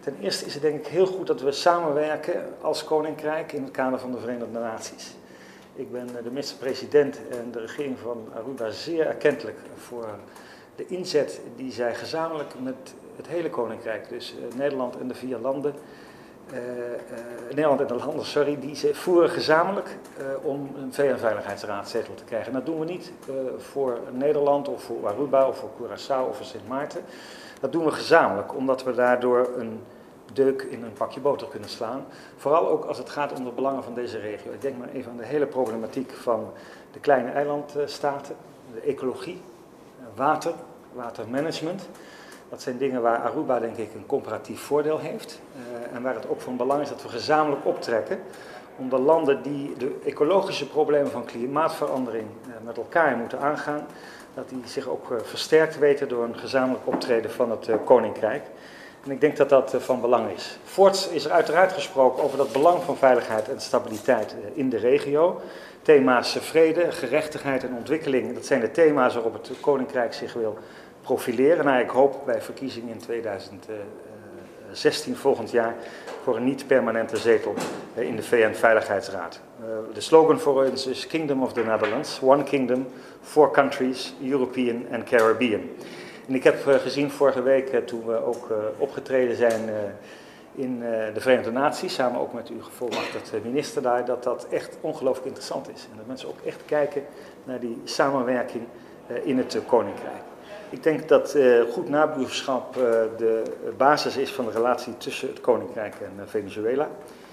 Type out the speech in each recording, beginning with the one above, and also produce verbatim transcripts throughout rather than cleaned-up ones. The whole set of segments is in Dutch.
Ten eerste is het denk ik heel goed dat we samenwerken als Koninkrijk in het kader van de Verenigde Naties. Ik ben de minister-president en de regering van Aruba zeer erkentelijk voor de inzet die zij gezamenlijk met het hele Koninkrijk, dus Nederland en de vier landen, Uh, uh, Nederland en de landen, sorry, die ze voeren gezamenlijk uh, om een V N-veiligheidsraadzetel te krijgen. En dat doen we niet uh, voor Nederland of voor Aruba of voor Curaçao of voor Sint Maarten. Dat doen we gezamenlijk, omdat we daardoor een deuk in een pakje boter kunnen slaan. Vooral ook als het gaat om de belangen van deze regio. Ik denk maar even aan de hele problematiek van de kleine eilandstaten, de ecologie, water, watermanagement. Dat zijn dingen waar Aruba denk ik een comparatief voordeel heeft uh, en waar het ook van belang is dat we gezamenlijk optrekken om de landen die de ecologische problemen van klimaatverandering uh, met elkaar moeten aangaan, dat die zich ook uh, versterkt weten door een gezamenlijk optreden van het uh, Koninkrijk. En ik denk dat dat uh, van belang is. Voorts is er uiteraard gesproken over dat belang van veiligheid en stabiliteit uh, in de regio. Thema's uh, vrede, gerechtigheid en ontwikkeling, dat zijn de thema's waarop het Koninkrijk zich wil profileren. Nou, ik hoop bij verkiezingen in tweeduizend zestien, volgend jaar, voor een niet-permanente zetel in de V N-veiligheidsraad. Uh, de slogan voor ons is Kingdom of the Netherlands, One Kingdom, Four Countries, European and Caribbean. En ik heb uh, gezien vorige week, uh, toen we ook uh, opgetreden zijn uh, in uh, de Verenigde Naties, samen ook met uw gevolmachtigde minister daar, dat dat echt ongelooflijk interessant is. En dat mensen ook echt kijken naar die samenwerking uh, in het uh, Koninkrijk. Ik denk dat uh, goed nabuurschap uh, de basis is van de relatie tussen het Koninkrijk en uh, Venezuela.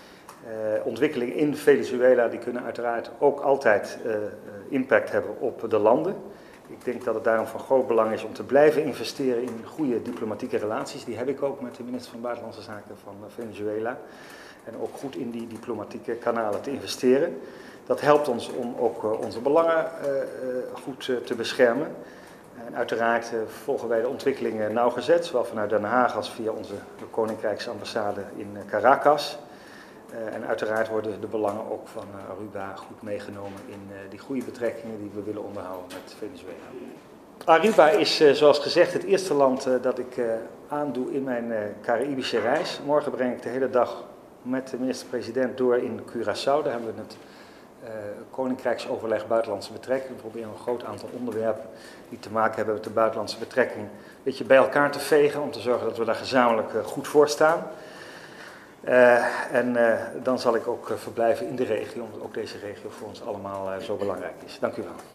Uh, ontwikkelingen in Venezuela die kunnen uiteraard ook altijd uh, impact hebben op de landen. Ik denk dat het daarom van groot belang is om te blijven investeren in goede diplomatieke relaties. Die heb ik ook met de minister van Buitenlandse Zaken van uh, Venezuela. En ook goed in die diplomatieke kanalen te investeren. Dat helpt ons om ook uh, onze belangen uh, uh, goed uh, te beschermen. En uiteraard uh, volgen wij de ontwikkelingen nauwgezet, zowel vanuit Den Haag als via onze Koninkrijksambassade in uh, Caracas. Uh, en uiteraard worden de belangen ook van uh, Aruba goed meegenomen in uh, die goede betrekkingen die we willen onderhouden met Venezuela. Aruba is, uh, zoals gezegd, het eerste land uh, dat ik uh, aandoe in mijn uh, Caraïbische reis. Morgen breng ik de hele dag met de minister-president door in Curaçao. Daar hebben we het Uh, Koninkrijksoverleg Buitenlandse Betrekkingen. We proberen een groot aantal onderwerpen die te maken hebben met de buitenlandse betrekking een beetje bij elkaar te vegen om te zorgen dat we daar gezamenlijk uh, goed voor staan. Uh, en uh, dan zal ik ook uh, verblijven in de regio, omdat ook deze regio voor ons allemaal uh, zo belangrijk is. Dank u wel.